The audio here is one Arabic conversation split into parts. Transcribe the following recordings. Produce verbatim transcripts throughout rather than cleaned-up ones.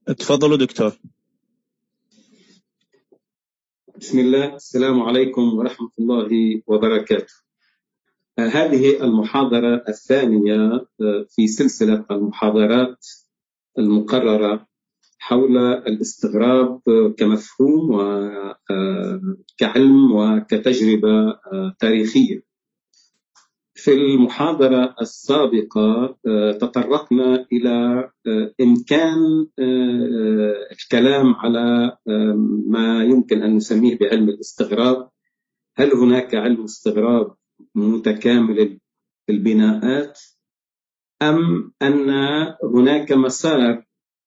اتفضلوا دكتور. بسم الله، السلام عليكم ورحمة الله وبركاته. هذه المحاضرة الثانية في سلسلة المحاضرات المقررة حول الاستغراب كمفهوم وكعلم وكتجربة تاريخية. في المحاضرة السابقة تطرقنا إلى إمكان الكلام على ما يمكن أن نسميه بعلم الاستغراب. هل هناك علم استغراب متكامل البناءات، أم أن هناك مسار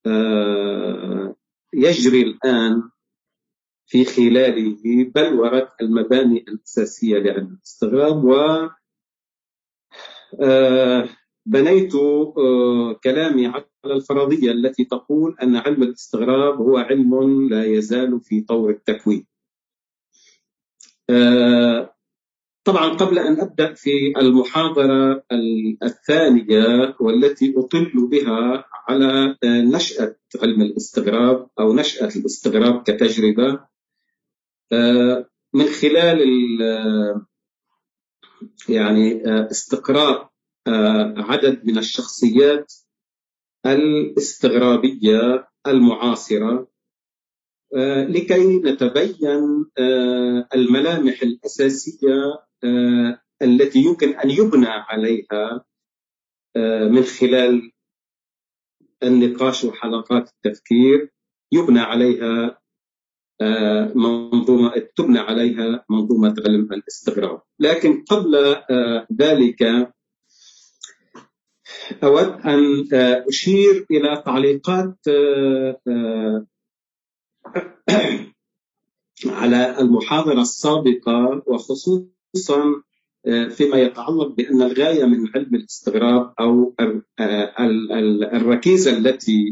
يجري الآن في خلاله بلورة المباني الأساسية لعلم الاستغراب؟ و بنيت كلامي على الفرضية التي تقول أن علم الاستغراب هو علم لا يزال في طور التكوين. طبعا قبل أن أبدأ في المحاضرة الثانية والتي أطل بها على نشأة علم الاستغراب أو نشأة الاستغراب كتجربة من خلال يعني استقراء عدد من الشخصيات الاستغرابية المعاصرة لكي نتبين الملامح الأساسية التي يمكن أن يبنى عليها من خلال النقاش وحلقات التفكير، يبنى عليها منظومة تبنى عليها منظومة علم الاستغراب. لكن قبل ذلك أود أن أشير إلى تعليقات على المحاضرة السابقة، وخصوصا فيما يتعلق بأن الغاية من علم الاستغراب أو الركيزة التي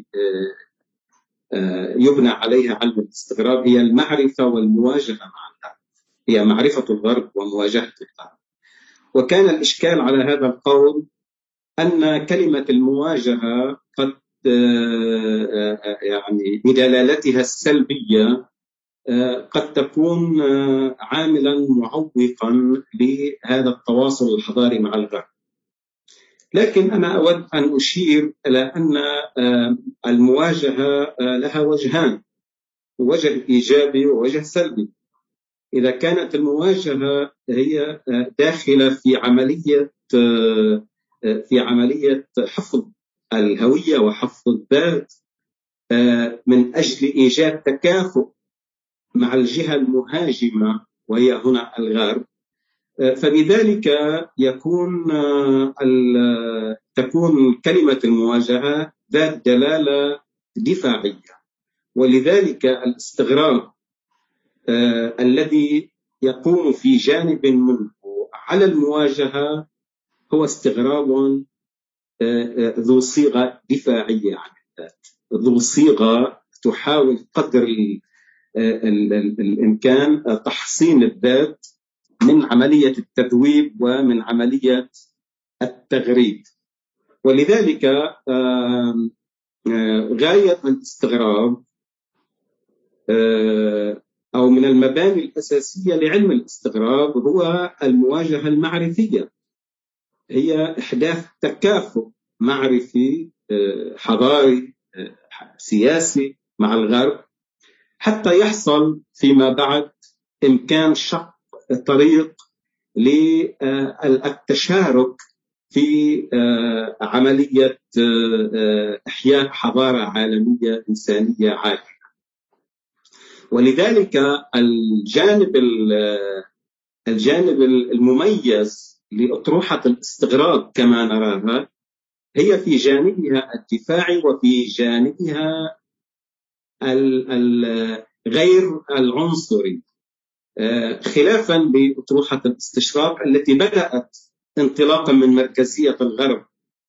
يبنى عليها علم الاستغراب هي المعرفة والمواجهة مع الغرب، هي معرفة الغرب ومواجهة الغرب. وكان الإشكال على هذا القول أن كلمة المواجهة قد يعني بدلالتها السلبية قد تكون عاملا معوقا لهذا التواصل الحضاري مع الغرب. لكن أنا أود أن أشير إلى أن المواجهة لها وجهان، وجه إيجابي ووجه سلبي. إذا كانت المواجهة هي داخلة في عملية في عملية حفظ الهوية وحفظ الذات من أجل إيجاد تكافؤ مع الجهة المهاجمة وهي هنا الغرب، فبذلك يكون تكون كلمة المواجهة ذات دلالة دفاعية. ولذلك الاستغراب الذي يقوم في جانب منه على المواجهة هو استغراب ذو صيغة دفاعية عن الذات، ذو صيغة تحاول قدر الإمكان تحصين الذات من عملية التذويب ومن عملية التغريب. ولذلك غاية الاستغراب أو من المباني الأساسية لعلم الاستغراب هو المواجهة المعرفية، هي إحداث تكافؤ معرفي حضاري سياسي مع الغرب حتى يحصل فيما بعد إمكان شق طريق للتشارك في عملية إحياء حضارة عالمية إنسانية عادلة. ولذلك الجانب الجانب المميز لأطروحة الاستغراب كما نراها هي في جانبها الدفاعي وفي جانبها غير العنصري، خلافا لأطروحة الاستشراق التي بدأت انطلاقا من مركزية الغرب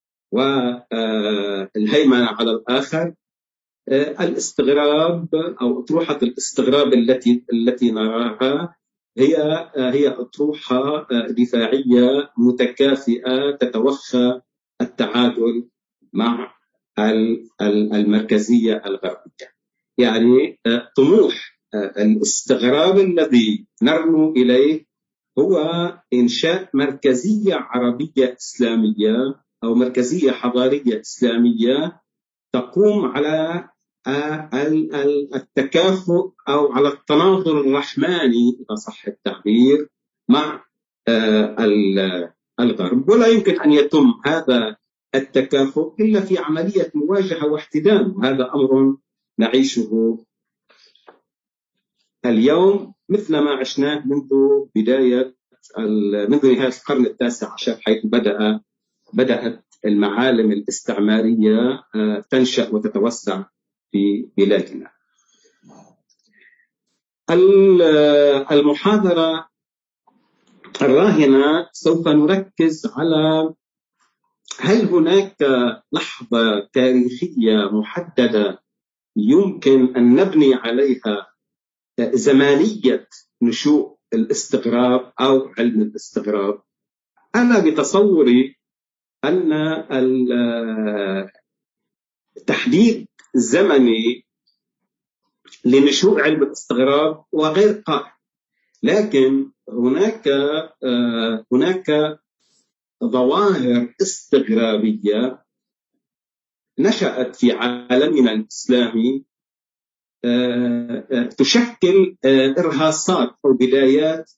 والهيمنة على الآخر. الاستغراب أو أطروحة الاستغراب التي التي نراها هي هي أطروحة دفاعية متكافئة تتوخى التعادل مع المركزية الغربية. يعني طموح الاستغراب الذي نرنو إليه هو إنشاء مركزية عربية إسلامية أو مركزية حضارية إسلامية تقوم على التكافؤ أو على التناظر الرحماني إذا صح التعبير مع الغرب. ولا يمكن أن يتم هذا التكافؤ إلا في عملية مواجهة واحتدام، وهذا أمر نعيشه اليوم مثل ما عشناه منذ بداية منذ نهاية القرن التاسع عشر، حيث بدأ بدأت المعالم الاستعمارية تنشأ وتتوسع في بلادنا. المحاضرة الراهنة سوف نركز على هل هناك لحظة تاريخية محددة يمكن أن نبني عليها زمانية نشوء الاستغراب أو علم الاستغراب. أنا بتصوري أن التحديد الزمني لنشوء علم الاستغراب وغير قائم، لكن هناك هناك ظواهر استغرابية نشأت في عالمنا الإسلامي تشكل إرهاصات أو بدايات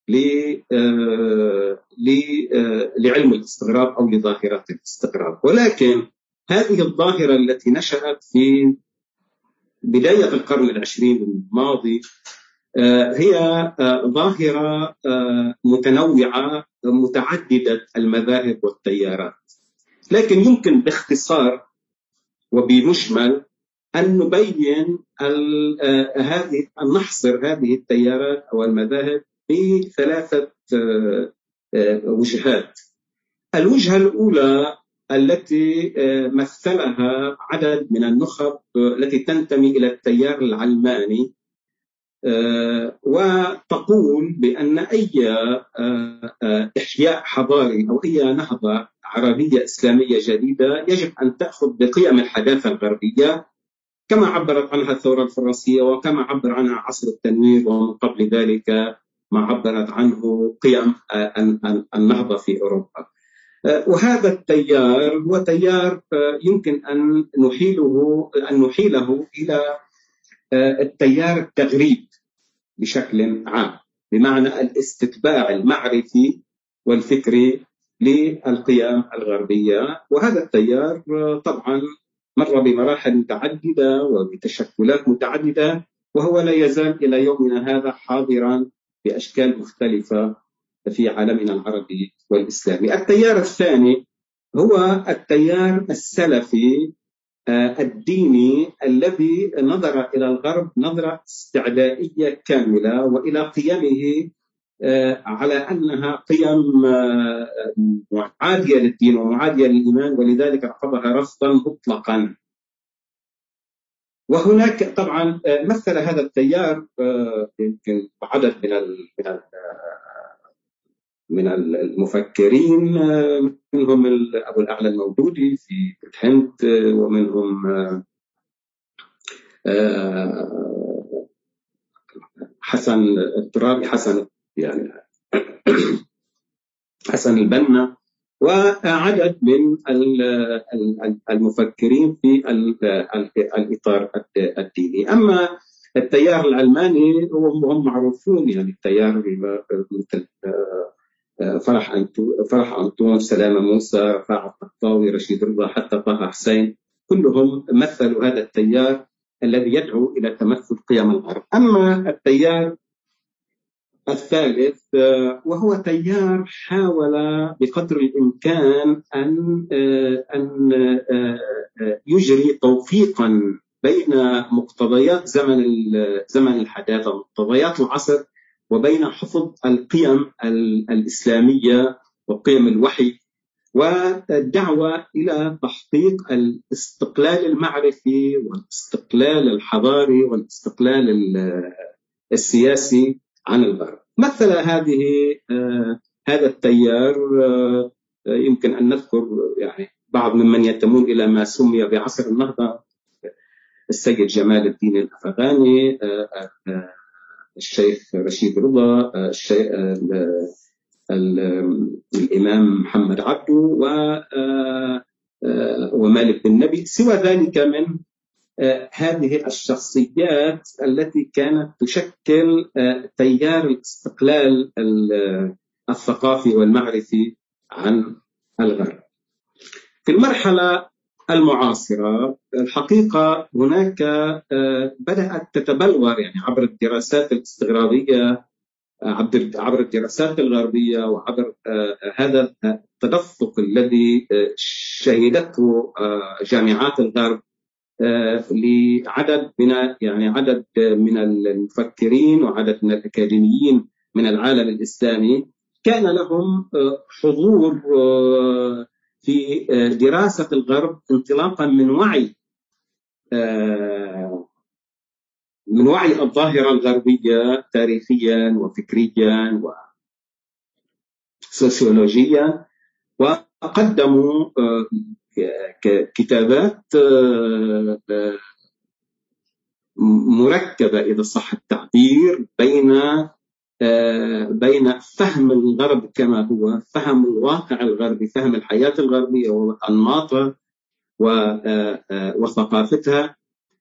لعلم الاستغراب أو لظاهرات الاستغراب. ولكن هذه الظاهرة التي نشأت في بداية القرن العشرين الماضي هي ظاهرة متنوعة متعددة المذاهب والتيارات، لكن يمكن باختصار وبمجمل أن نبين هذه أن نحصر هذه التيارات أو المذاهب بثلاثة وجهات. الوجهة الأولى التي مثلها عدد من النخب التي تنتمي إلى التيار العلماني، وتقول بأن أي إحياء حضاري أو أي نهضة عربية إسلامية جديدة يجب أن تأخذ بقيم الحداثة الغربية كما عبرت عنها الثورة الفرنسية وكما عبر عنها عصر التنوير، ومن قبل ذلك ما عبرت عنه قيم النهضة في أوروبا. وهذا التيار هو تيار يمكن أن نحيله أن نحيله إلى التيار التغريب بشكل عام، بمعنى الاستتباع المعرفي والفكري للقيم الغربية. وهذا التيار طبعا مر بمراحل متعددة وبتشكلات متعددة، وهو لا يزال إلى يومنا هذا حاضرا بأشكال مختلفة في عالمنا العربي والإسلامي. التيار الثاني هو التيار السلفي الديني الذي نظر إلى الغرب نظرة استعدائية كاملة وإلى قيمه على أنها قيم معادية للدين ومعادية للإيمان، ولذلك رفضها رفضا مطلقا. وهناك طبعا مثل هذا التيار يمكن عدد من من من المفكرين، منهم أبو الأعلى المودودي في الهند، ومنهم حسن الترابي حسن يعني حسن البنا، وعدد من المفكرين في الإطار الديني. أما التيار العلماني هم معروفون، يعني التيار مثل فرح أنتون فرح أنتون سلامة موسى، رفاعة الطهطاوي، رشيد رضا، حتى طه حسين، كلهم مثلوا هذا التيار الذي يدعو إلى تمثل قيم الغرب. أما التيار الثالث وهو تيار حاول بقدر الإمكان أن أن يجري توفيقا بين مقتضيات زمن زمن الحداثة ومقتضيات العصر وبين حفظ القيم الإسلامية وقيم الوحي والدعوة إلى تحقيق الاستقلال المعرفي والاستقلال الحضاري والاستقلال السياسي عن الغرب. مثل هذه هذا التيار يمكن أن نذكر يعني بعض ممن ينتمون إلى ما سمي بعصر النهضة، السيد جمال الدين الأفغاني، الشيخ رشيد رضا، الشيخ الإمام محمد عبده ومالك بن نبي. سوى ذلك من هذه الشخصيات التي كانت تشكل تيار الاستقلال الثقافي والمعرفي عن الغرب. في المرحلة المعاصرة الحقيقة هناك بدأت تتبلور يعني عبر الدراسات الاستغرابية، عبر الدراسات الغربية، وعبر هذا التدفق الذي شهدته جامعات الغرب لعدد من يعني عدد من المفكرين وعدد من الأكاديميين من العالم الإسلامي، كان لهم حضور في دراسة الغرب انطلاقا من وعي من وعي الظاهرة الغربية تاريخيا وفكريا وسوسيولوجيا، وقدموا كتابات مركبة إذا صح التعبير بين بين فهم الغرب كما هو، فهم الواقع الغربي، فهم الحياة الغربية وأنماطها وثقافتها،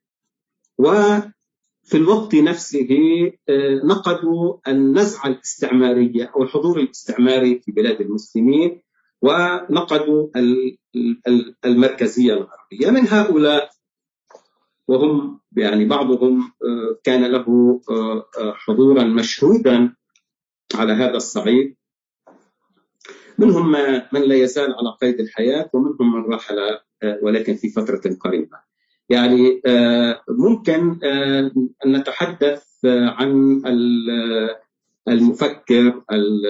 وفي الوقت نفسه نقدوا النزعة الاستعمارية أو الحضور الاستعماري في بلاد المسلمين، ونقدوا المركزية الغربية. من هؤلاء وهم يعني بعضهم كان له حضورا مشهودا على هذا الصعيد، منهم من لا يزال على قيد الحياة، ومنهم من رحل ولكن في فترة قريبة. يعني ممكن أن نتحدث عن المفكر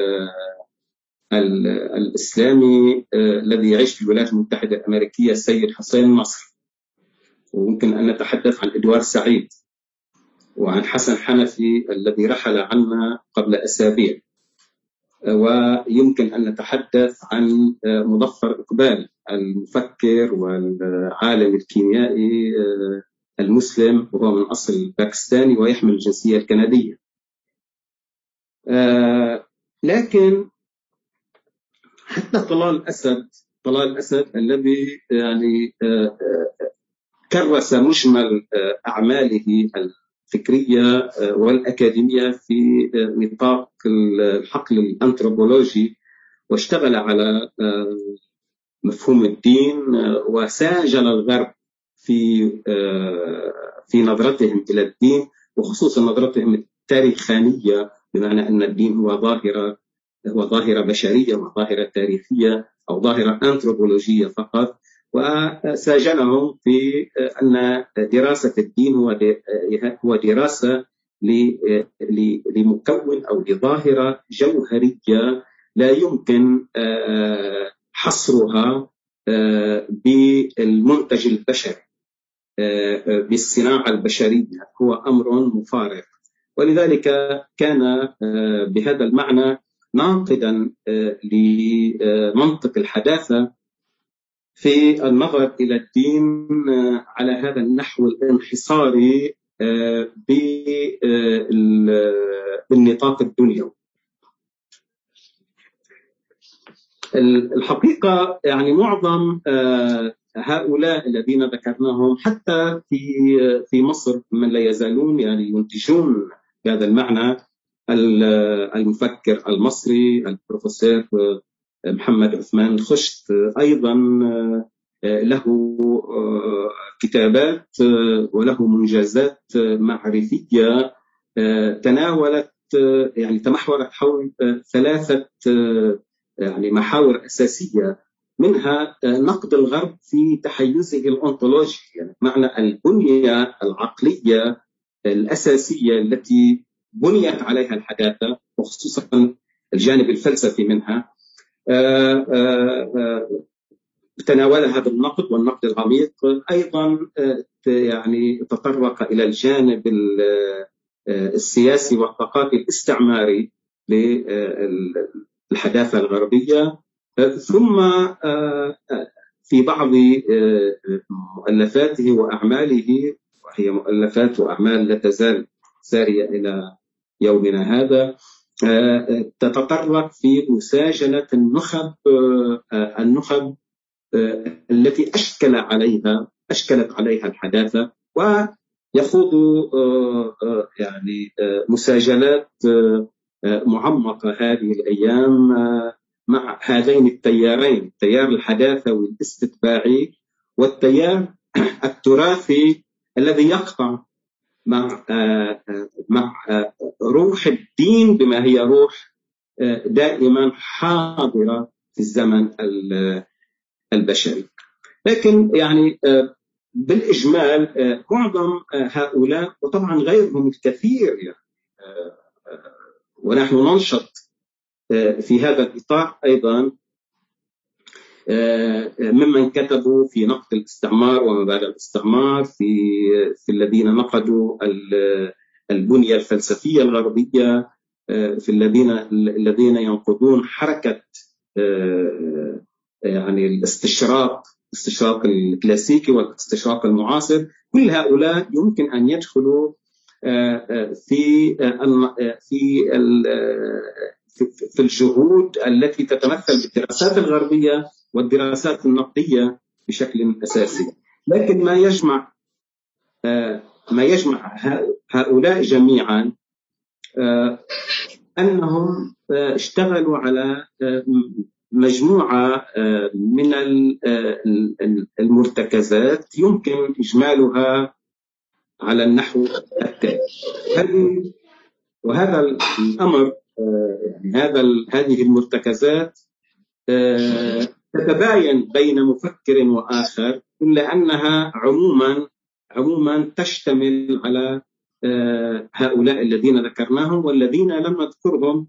الإسلامي الذي يعيش في الولايات المتحدة الأمريكية السيد حسين نصر، وممكن أن نتحدث عن إدوار سعيد، وعن حسن حنفي الذي رحل عنا قبل أسابيع، ويمكن أن نتحدث عن مظفر إقبال المفكر والعالم الكيميائي المسلم، وهو من أصل باكستاني ويحمل الجنسية الكندية. لكن حتى طلال أسد طلال أسد الذي يعني كرس مجمل أعماله الفكرية والأكاديمية في نطاق الحقل الأنثروبولوجي، واشتغل على مفهوم الدين، وساجل الغرب في في نظرتهم إلى الدين، وخصوصا نظرتهم التاريخانية، بمعنى أن الدين هو ظاهرة هو ظاهرة بشرية وظاهرة تاريخية أو ظاهرة أنثروبولوجية فقط، وساجلهم في أن دراسة الدين هو دراسة لمكون أو لظاهرة جوهرية لا يمكن حصرها بالمنتج البشري، بالصناعة البشرية، هو أمر مفارق. ولذلك كان بهذا المعنى ناقدا لمنطق الحداثة في النظر إلى الدين على هذا النحو الانحصاري بالنطاق الدنيوي. الحقيقة يعني معظم هؤلاء الذين ذكرناهم حتى في في مصر من لا يزالون يعني ينتجون بهذا المعنى. المفكر المصري البروفيسور محمد عثمان الخشت أيضا له كتابات وله منجزات معرفية تناولت يعني تمحورت حول ثلاثة يعني محاور أساسية، منها نقد الغرب في تحيزه الأنطولوجي، يعني معنى البنية العقلية الأساسية التي بنيت عليها الحداثة، وخصوصا الجانب الفلسفي منها. تناولها بالنقد والنقد العميق. أيضا يعني تطرق إلى الجانب السياسي والثقافي الاستعماري للحداثة الغربية. ثم في بعض مؤلفاته وأعماله، وهي مؤلفات وأعمال لا تزال سارية إلى يومنا هذا، تتطرق في مساجلة النخب النخب التي أشكل عليها أشكلت عليها الحداثة، ويخوض يعني مساجلات معمقة هذه الأيام مع هذين التيارين، التيار الحداثة والاستتباعي والتيار التراثي الذي يقطع مع مع روح الدين بما هي روح دائما حاضرة في الزمن البشري. لكن يعني بالإجمال معظم هؤلاء، وطبعا غيرهم الكثير يعني، ونحن ننشط في هذا الإطار أيضا، ممن كتبوا في نقد الاستعمار ومبادئ الاستعمار، في في الذين نقدوا البنية الفلسفية الغربية، في الذين الذين ينقضون حركة يعني الاستشراق الاستشراق الكلاسيكي والاستشراق المعاصر. كل هؤلاء يمكن أن يدخلوا في في في الجهود التي تتمثل بالدراسات الغربية والدراسات النقدية بشكل أساسي. لكن ما يجمع ما يجمع هؤلاء جميعا أنهم اشتغلوا على مجموعة من المرتكزات يمكن إجمالها على النحو التالي. وهذا الأمر يعني هذا هذه المرتكزات تتباين بين مفكر وآخر، إلا أنها عموما عموما تشتمل على هؤلاء الذين ذكرناهم والذين لم نذكرهم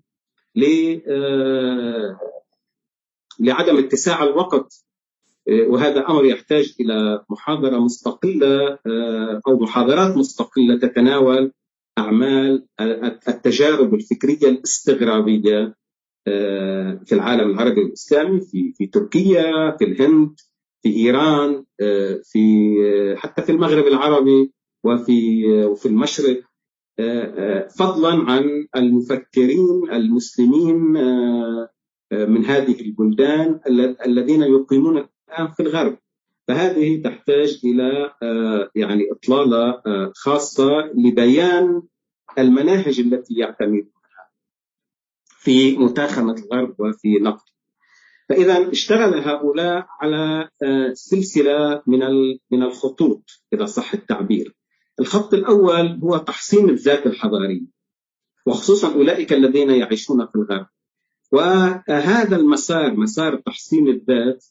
لعدم اتساع الوقت، وهذا أمر يحتاج إلى محاضرة مستقلة أو محاضرات مستقلة تتناول أعمال التجارب الفكرية الاستغرابية في العالم العربي والإسلامي، في في تركيا، في الهند، في إيران، في حتى في المغرب العربي وفي وفي المشرق، فضلا عن المفكرين المسلمين من هذه البلدان الذين يقيمون الآن في الغرب. فهذه تحتاج إلى يعني إطلالة خاصة لبيان المناهج التي يعتمدونها في متاخمة الغرب وفي نقد. فإذا اشتغل هؤلاء على سلسلة من من الخطوط إذا صح التعبير. الخط الأول هو تحصين الذات الحضارية، وخصوصا أولئك الذين يعيشون في الغرب. وهذا المسار، مسار تحصين الذات،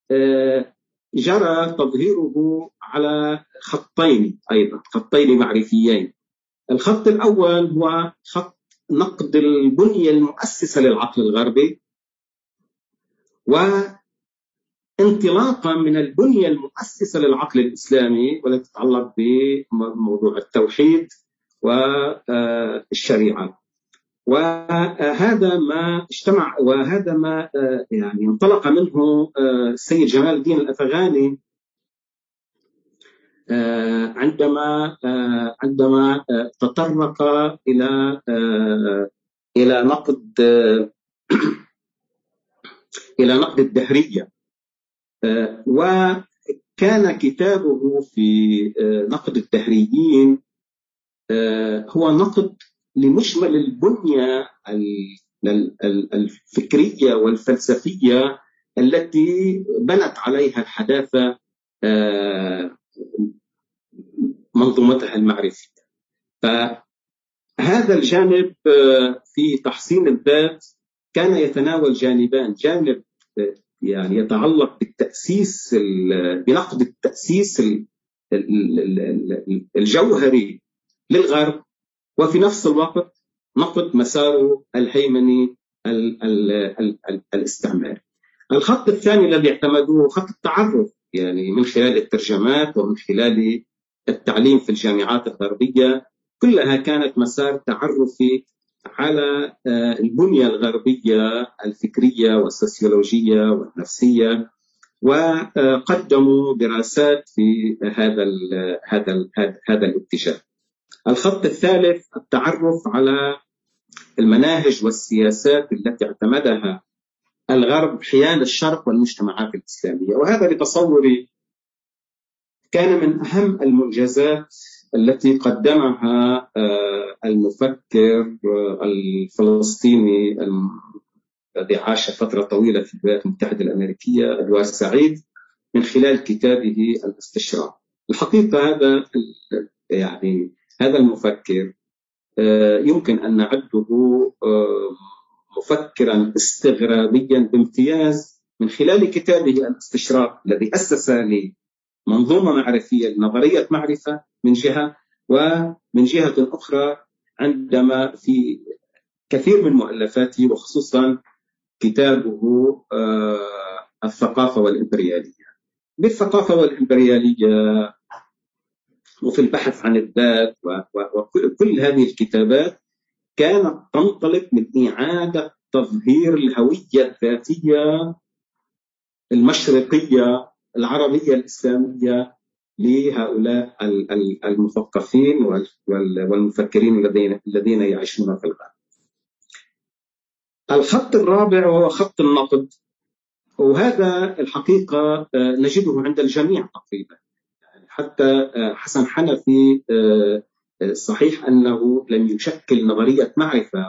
جرى تظهيره على خطين أيضا، خطين معرفيين. الخط الأول هو خط نقد البنية المؤسسة للعقل الغربي، وانطلاقا من البنية المؤسسة للعقل الإسلامي والتي تتعلق بموضوع التوحيد والشريعة. وهذا ما اجتمع وهذا ما يعني انطلق منه السيد جمال الدين الأفغاني عندما عندما تطرق إلى إلى نقد إلى نقد الدهرية. وكان كتابه في نقد الدهريين هو نقد لمجمل البنية الفكرية والفلسفية التي بنت عليها الحداثة منظومتها المعرفية. فهذا الجانب في تحصين الذات كان يتناول جانبان: جانب يعني يتعلق بالتأسيس، بنقد التأسيس الجوهري للغرب، وفي نفس الوقت نقد مساره الهيمني الاستعماري. الخط الثاني الذي اعتمدوه خط التعرف، يعني من خلال الترجمات ومن خلال التعليم في الجامعات الغربية، كلها كانت مسار تعرفي على البنية الغربية الفكرية والسوسيولوجية والنفسية وقدموا دراسات في هذا ال هذا ال هذا الاتجاه. الخط الثالث التعرف على المناهج والسياسات التي اعتمدها الغرب حيال الشرق والمجتمعات الإسلامية، وهذا بتصوري كان من أهم المنجزات التي قدمها المفكر الفلسطيني الذي عاش فترة طويلة في الولايات المتحدة الأمريكية أدوار سعيد من خلال كتابه الاستشراق. الحقيقة هذا يعني هذا المفكر يمكن أن نعده مفكرا استغرابيا بامتياز من خلال كتابه الاستشراق الذي أسس لمنظومة معرفية لنظرية معرفة من جهة، ومن جهة أخرى عندما في كثير من مؤلفاته وخصوصا كتابه الثقافة والإمبريالية. بالثقافة والإمبريالية وفي البحث عن الذات وكل هذه الكتابات كانت تنطلق من إعادة تظهير الهوية الذاتية المشرقية العربية الإسلامية لهؤلاء المثقفين والمفكرين الذين يعيشون في الغرب. الخط الرابع هو خط النقد، وهذا الحقيقة نجده عند الجميع تقريبا. حتى حسن حنفي صحيح أنه لم يشكل نظرية معرفة،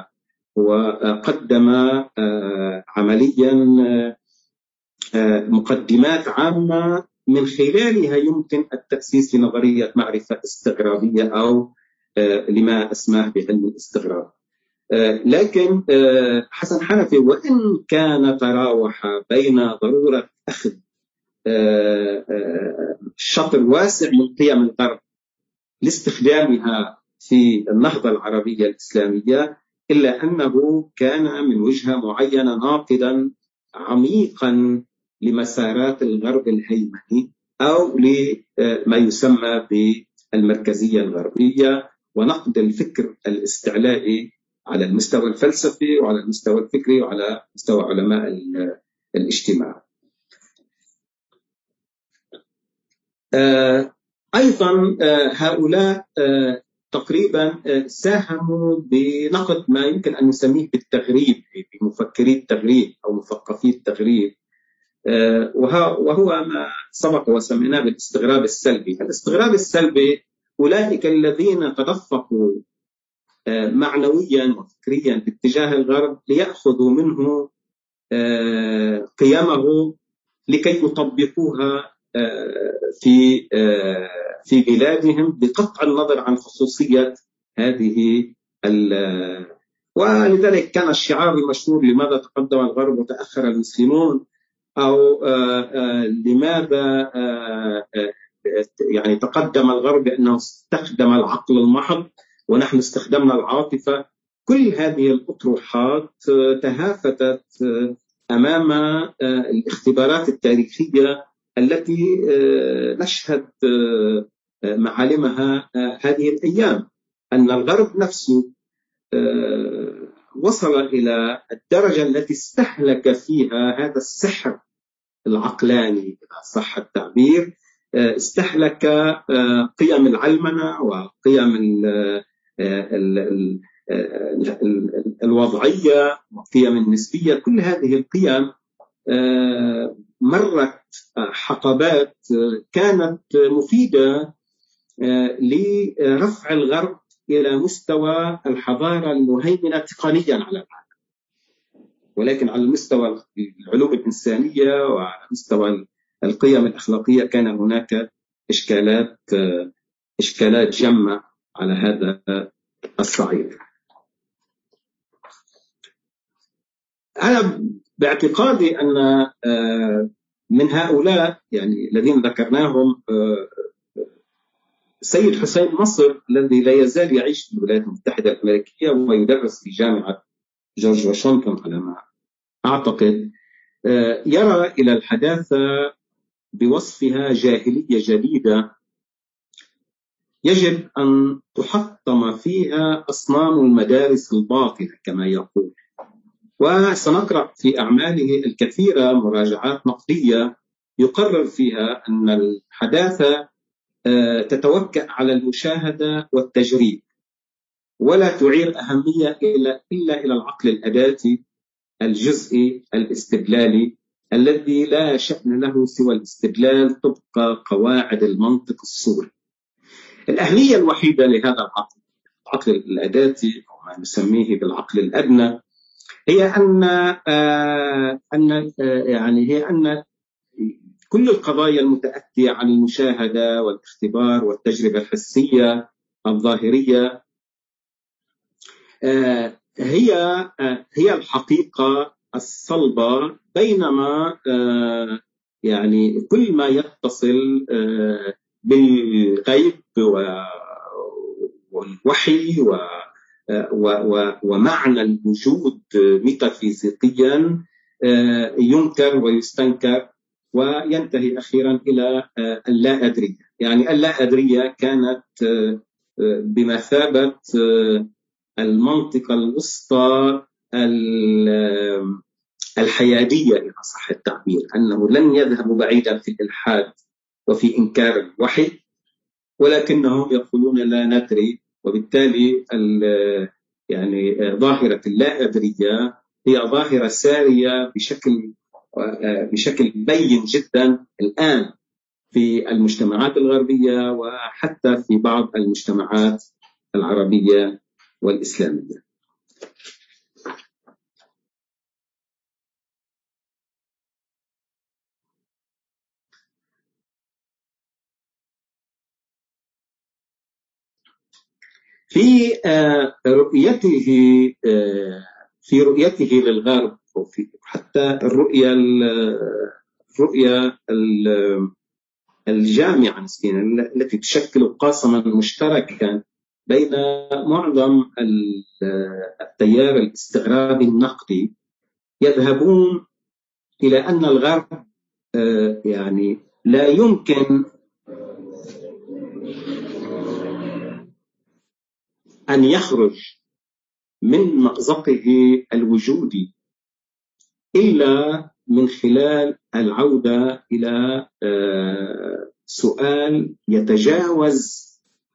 وقدم عمليا مقدمات عامة من خلالها يمكن التأسيس لنظرية معرفة استغرابية أو لما أسماه بعلم الاستغراب. لكن حسن حنفي وإن كان تراوح بين ضرورة أخذ شطر واسع من قيم الغرب لاستخدامها في النهضة العربية الإسلامية، إلا أنه كان من وجهة معينة ناقدا عميقا لمسارات الغرب الهيمني أو لما يسمى بالمركزية الغربية، ونقد الفكر الاستعلائي على المستوى الفلسفي وعلى المستوى الفكري وعلى مستوى علماء الاجتماع. أيضا هؤلاء تقريبا ساهموا بنقد ما يمكن أن نسميه بالتغريب، بمفكري التغريب أو مثقفي التغريب، وهو ما سبق وسميناه بالاستغراب السلبي. الاستغراب السلبي أولئك الذين تدفقوا معنويا وفكريا باتجاه الغرب ليأخذوا منه قيمه لكي يطبقوها في في بلادهم بقطع النظر عن خصوصية هذه. ولذلك كان الشعار المشهور لماذا تقدم الغرب وتأخر المسلمون، أو لماذا يعني تقدم الغرب بأنه استخدم العقل المحض ونحن استخدمنا العاطفة. كل هذه الأطروحات تهافتت أمام الاختبارات التاريخية التي نشهد معالمها هذه الأيام، أن الغرب نفسه وصل إلى الدرجة التي استهلك فيها هذا السحر العقلاني إذا صح التعبير، استهلك قيم العلمنة وقيم الوضعية وقيم النسبية. كل هذه القيم مرت حقبات كانت مفيدة لرفع الغرب إلى مستوى الحضارة المهيمنة تقنيا على العالم، ولكن على المستوى العلوم الإنسانية وعلى مستوى القيم الأخلاقية كان هناك إشكالات إشكالات جمة على هذا الصعيد. أنا باعتقادي أن من هؤلاء يعني الذين ذكرناهم سيد حسين نصر الذي لا يزال يعيش في الولايات المتحدة الأمريكية ويدرس في جامعة جورج واشنطن على ما أعتقد، يرى إلى الحداثة بوصفها جاهلية جديدة يجب أن تحطم فيها أصنام المدارس الباطلة كما يقول. وسنقرأ في أعماله الكثيرة مراجعات نقدية يقرر فيها أن الحداثة تتوكأ على المشاهدة والتجريب، ولا تعير أهمية إلا إلا إلى العقل الأداتي الجزئي الاستدلالي الذي لا شأن له سوى الاستدلال طبق قواعد المنطق الصوري. الأهمية الوحيدة لهذا العقل، العقل الأداتي أو ما نسميه بالعقل الأدنى، هي أن آه أن آه يعني هي أن كل القضايا المتأتية عن المشاهدة والاختبار والتجربة الحسية الظاهرية آه هي آه هي الحقيقة الصلبة، بينما آه يعني كل ما يتصل آه بالغيب والوحي و ومعنى الوجود ميتافيزيقيا ينكر ويستنكر وينتهي أخيرا إلى اللا أدرية. يعني اللا أدرية كانت بمثابة المنطقة الوسطى الحيادية إن صح التعبير، أنه لن يذهبوا بعيدا في الإلحاد وفي إنكار الوحي، ولكنهم يقولون لا ندري. وبالتالي يعني ظاهرة اللا أدرية هي ظاهرة سارية بشكل بشكل بين جدا الآن في المجتمعات الغربية وحتى في بعض المجتمعات العربية والإسلامية. في رؤيته في رؤيته للغرب، وفي حتى الرؤية الرؤية الجامعة مسكينة التي تشكل قاسما مشتركا بين معظم التيار الاستعرابي النقدي، يذهبون إلى أن الغرب يعني لا يمكن أن يخرج من مأزقه الوجودي إلا من خلال العودة إلى سؤال يتجاوز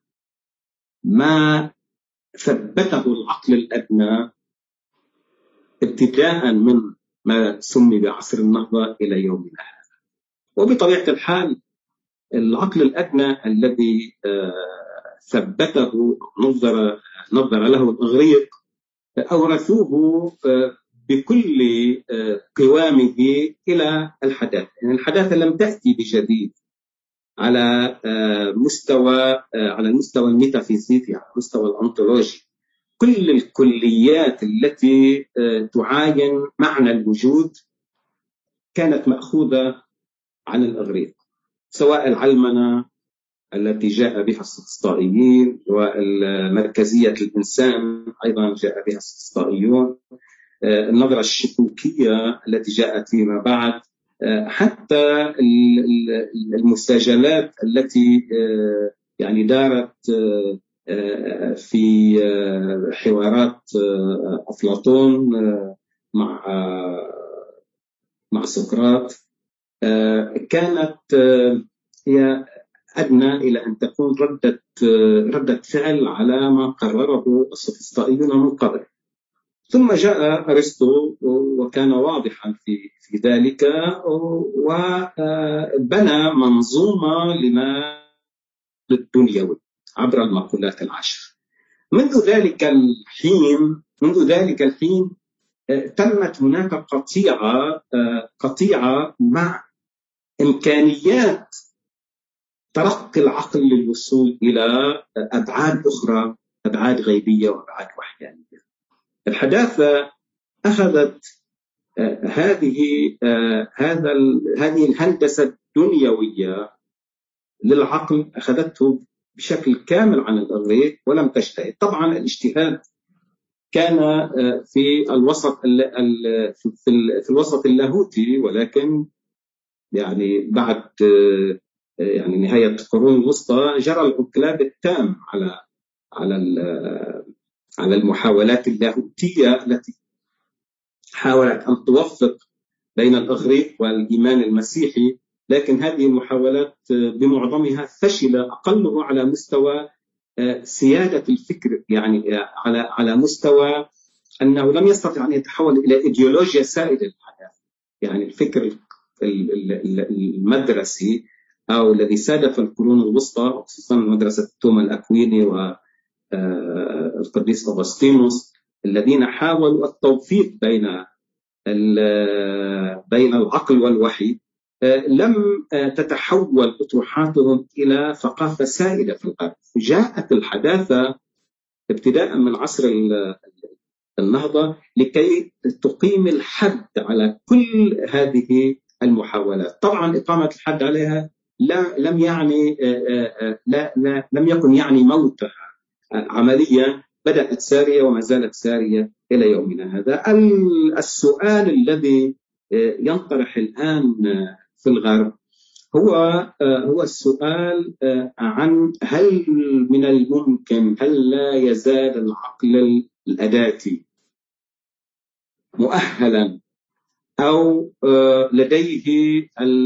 ما ثبته العقل الأدنى ابتداء من ما سمي بعصر النهضة إلى يومنا هذا. وبطبيعة الحال العقل الأدنى الذي ثبته نظر نظر له الإغريق أورثوه بكل قوامه إلى الحداثة. يعني الحداثة لم تأتي بجديد على مستوى على المستوى الميتافيزيقي، على المستوى الأنطولوجي. كل الكليات التي تعاين معنى الوجود كانت مأخوذة عن الإغريق، سواء العلمنة التي جاء بها السفسطائيين والمركزية الإنسان أيضا جاء بها السفسطائيون، النظرة الشكوكية التي جاءت فيما بعد، حتى المساجلات التي يعني دارت في حوارات أفلاطون مع مع سقراط كانت هي أدنى إلى أن تكون ردة ردة فعل على ما قرره السفسطائيون من قبل. ثم جاء أرسطو وكان واضحا في في ذلك، وبنى منظومة لما الدنيوي عبر المقولات العشر. منذ ذلك الحين منذ ذلك الحين تمت هناك قطيعة قطيعة مع إمكانيات ترقي العقل للوصول إلى أبعاد أخرى، أبعاد غيبية وأبعاد وحيانية. الحداثة أخذت هذه هذا هذه الهندسة الدنيوية للعقل، أخذته بشكل كامل عن الإغريق ولم تجتهد. طبعا الاجتهاد كان في الوسط في الوسط اللاهوتي، ولكن يعني بعد يعني نهاية القرون الوسطى جرى الانقلاب التام على على على المحاولات اللاهوتية التي حاولت أن توفق بين الإغريق والإيمان المسيحي لكن هذه المحاولات بمعظمها فشل، أقله على مستوى سيادة الفكر، يعني على على مستوى أنه لم يستطع أن يتحول إلى إيديولوجيا سائدة للحياة. يعني الفكر المدرسي أو الذي ساد في القرون الوسطى، خصوصا مدرسة توما الأكويني والقديس أغسطينوس، الذين حاولوا التوفيق بين بين العقل والوحي، لم تتحول أطروحاتهم إلى ثقافة سائدة في الغرب. جاءت الحداثة ابتداء من عصر النهضة لكي تقيم الحد على كل هذه المحاولات. طبعا إقامة الحد عليها لا لم يعني لا, لا لم يكن يعني موتها، عمليا بدأت سارية وما زالت سارية إلى يومنا هذا. السؤال الذي ينطرح الآن في الغرب هو هو السؤال عن هل من الممكن، هل لا يزال العقل الأداتي مؤهلا أو لديه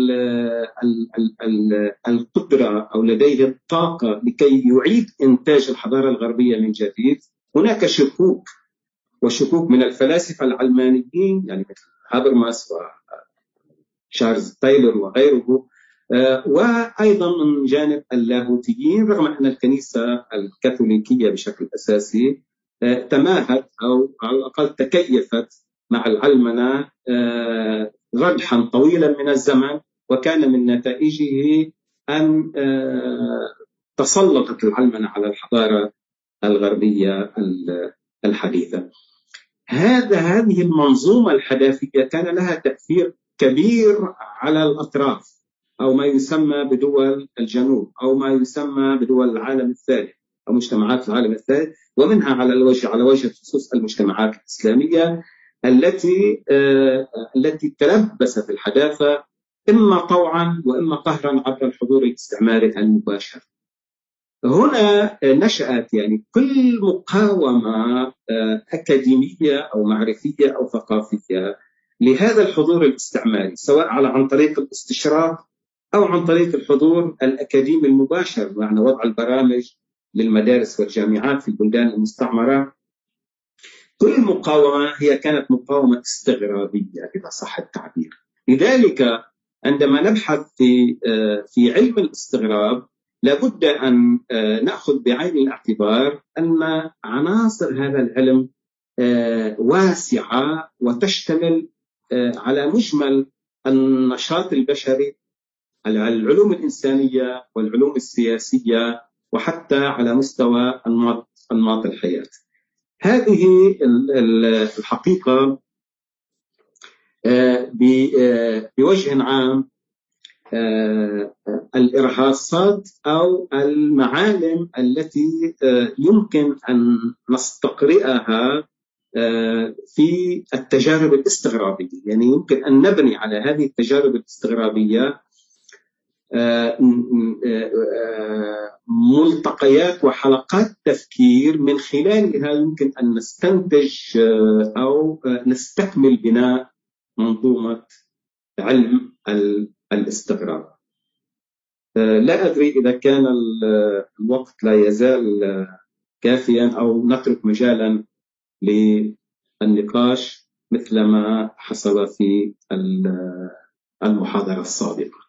القدرة أو لديه الطاقة لكي يعيد إنتاج الحضارة الغربية من جديد؟ هناك شكوك، وشكوك من الفلاسفة العلمانيين يعني مثل هابرماس وشارلز تايلور وغيره، وأيضا من جانب اللاهوتيين، رغم أن الكنيسة الكاثوليكية بشكل أساسي تماهت أو على الأقل تكيفت مع العلمنة ردحا طويلا من الزمن، وكان من نتائجه أن تسلطت العلمنة على الحضارة الغربية الحديثة. هذا هذه المنظومة الحداثية كان لها تأثير كبير على الأطراف، أو ما يسمى بدول الجنوب، أو ما يسمى بدول العالم الثالث أو مجتمعات العالم الثالث، ومنها على الوجه على وجه الخصوص المجتمعات الإسلامية التي آه التي تلبست الحداثة إما طوعا وإما قهرا عبر الحضور الاستعماري المباشر. هنا نشأت يعني كل مقاومة آه أكاديمية أو معرفية أو ثقافية لهذا الحضور الاستعماري، سواء على عن طريق الاستشراق أو عن طريق الحضور الأكاديمي المباشر، معنى وضع البرامج للمدارس والجامعات في البلدان المستعمرة. كل مقاومة هي كانت مقاومة استغرابية إذا صح التعبير. لذلك عندما نبحث في في علم الاستغراب لابد أن نأخذ بعين الاعتبار أن عناصر هذا العلم واسعة وتشتمل على مجمل النشاط البشري، العلوم الإنسانية والعلوم السياسية، وحتى على مستوى أنماط أنماط الحياة. هذه الحقيقة بوجه عام الإرهاصات أو المعالم التي يمكن أن نستقرئها في التجارب الاستغرابية. يعني يمكن أن نبني على هذه التجارب الاستغرابية ملتقيات وحلقات تفكير من خلالها يمكن أن نستنتج أو نستكمل بناء منظومة علم الاستغراب. لا أدري إذا كان الوقت لا يزال كافيا أو نترك مجالا للنقاش مثل ما حصل في المحاضرة السابقة.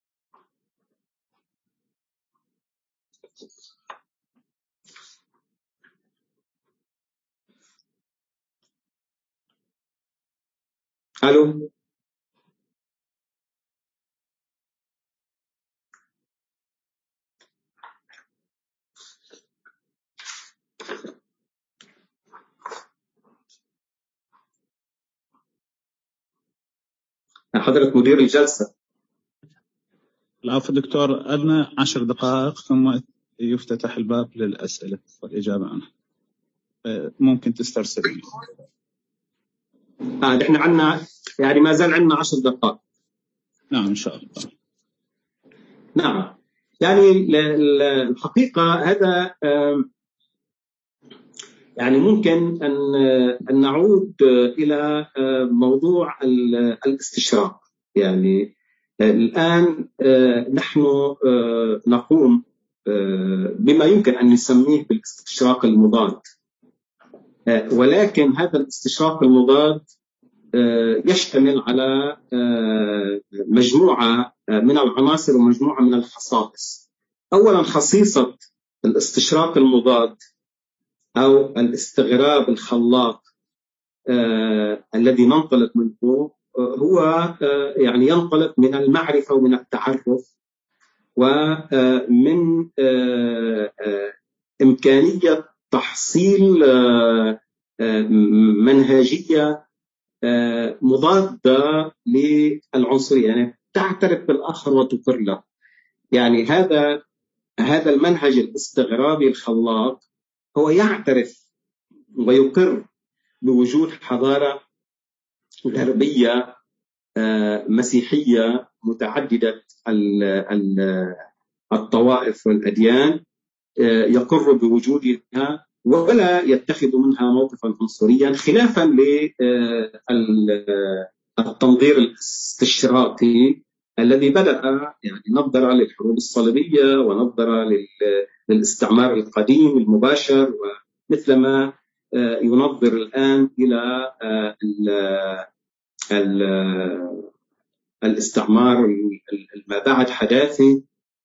ألو. حضرة مدير الجلسة. العفو دكتور، عندنا عشر دقائق ثم يفتتح الباب للأسئلة والإجابة عنها. ممكن تسترسل. آه نحن عندنا يعني ما زال عندنا عشر دقائق. نعم إن شاء الله. نعم يعني الحقيقة هذا يعني ممكن أن أن نعود إلى موضوع الاستشراق. يعني الآن نحن نقوم بما يمكن أن نسميه بالاستشراق المضاد، ولكن هذا الاستشراق المضاد يشتمل على مجموعة من العناصر ومجموعة من الخصائص. أولا، خصيصة الاستشراق المضاد أو الاستغراب الخلاق الذي ننطلق منه هو يعني ينطلق من المعرفة ومن التعرف ومن إمكانية تحصيل منهجية مضادة للعنصرية، يعني تعترف بالآخر وتقر له. يعني هذا هذا المنهج الاستغرابي الخلاق هو يعترف ويقر بوجود حضارة غربية مسيحية متعددة الطوائف والأديان، يقر بوجودها ولا يتخذ منها موقفا عنصريا، خلافا للتنظير الاستشراقي الذي بدأ يعني نظر للحروب الصليبية ونظر للاستعمار القديم المباشر، ومثلما ينظر الآن إلى الاستعمار ما بعد حداثي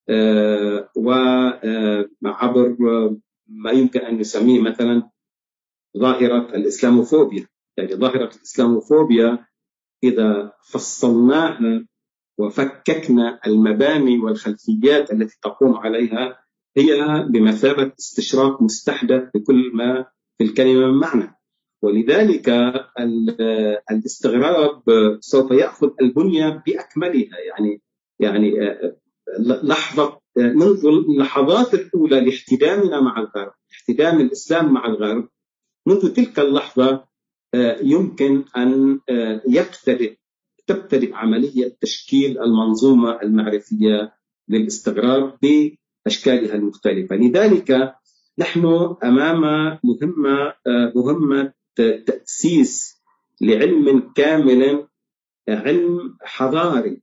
وعبر ما يمكن أن نسميه مثلا ظاهرة الإسلاموفوبيا. يعني ظاهرة الإسلاموفوبيا إذا فصلناها وفككنا المباني والخلفيات التي تقوم عليها هي بمثابة استشراق مستحدث بكل ما في الكلمة من معنى. ولذلك الاستغراب سوف يأخذ البنية بأكملها. يعني يعني لحظة منذ اللحظات الأولى لاحتدامنا مع الغرب، احتدام الإسلام مع الغرب، منذ تلك اللحظة يمكن أن يبتدئ تبتدئ عملية تشكيل المنظومة المعرفية للاستغراب بأشكالها المختلفة. لذلك نحن أمام مهمة مهمة تأسيس لعلم كامل، علم حضاري،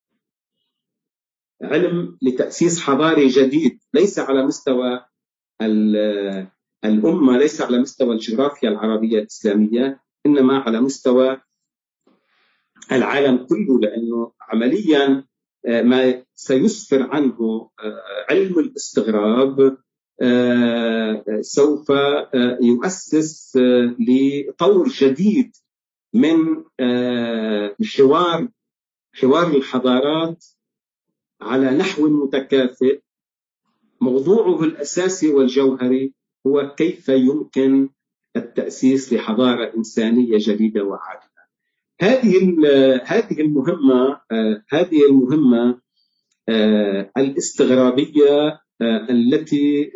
علم لتأسيس حضاري جديد، ليس على مستوى الأمة، ليس على مستوى الجغرافيا العربية الإسلامية، إنما على مستوى العالم كله. لأنه عمليا ما سيسفر عنه علم الاستغراب سوف يؤسس لطور جديد من حوار حوار الحضارات على نحو متكافئ، موضوعه الأساسي والجوهري هو كيف يمكن التأسيس لحضارة إنسانية جديدة وعادلة. هذه هذه المهمة هذه المهمة الاستغرابية التي